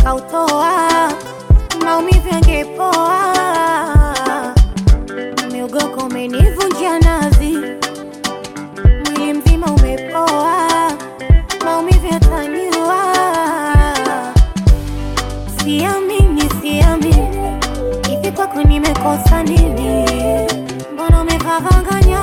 nikautoa, maumivu yangepoa. Miugoko umenivunja nazi, mwili mzima umepoa, maumivu yataniua. Siamini, hivi kwako nimekosa nini? Mbona umekavanganya?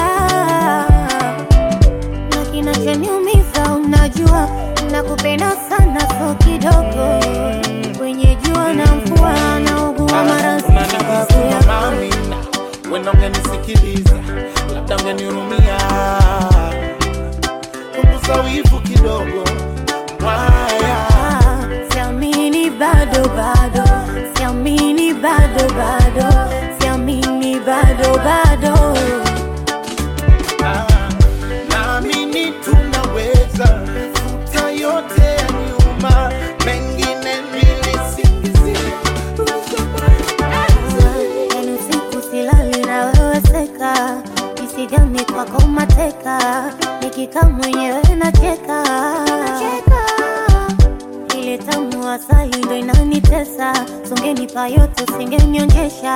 Na kinachoniumiza unajua, nakupenda sana so kidogo. Kwenye jua na mvua naugua maradhi mami. Wenda ungenisikiliza, labda ungenihurumia. Punguza wivu kidogo, mwaya. Siamini bado, siamini bado, siamini bado. Naamini tunaweza futa yote ya nyuma, mengine nilisingizia. Yani usiku silali na wewe seka, hisi gani kwako mateka, nikikaa mwenyewe nacheka. Ile tamu asali ndo inanitesa, sungenipa yote usingenionyesha.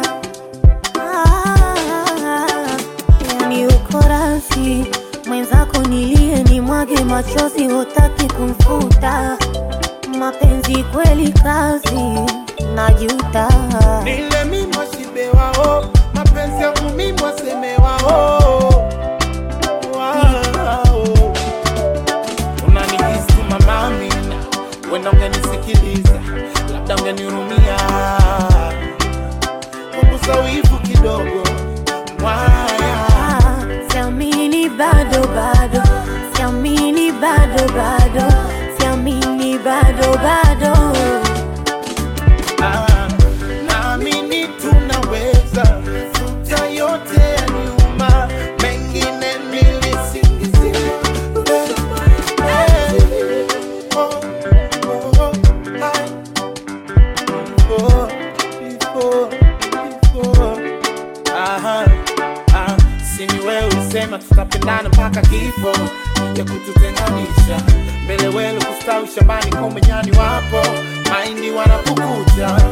Yani uko rasi, mwenzako nilie nimwage machozi, hutaki kumfuta. Mapenzi kweli kazi, najuta. Nile mimi wasibewao, mapenzi yangu mimi wasemewao. Unanihisi kama mami, wenda ungenisikiliza, labda ungenihurumia. Punguza wivu kidogo, mwaya. Siamini bado, siamini bado, siamini bado. Naamini tunaweza futa yote ya nyuma, mengine nilisingizia. Sini wewe ulisema tutapendana mpaka kifo, ya kututenganisha mbele wewe kustawi shambani kwa nyani wapo, maindi wanapukucha.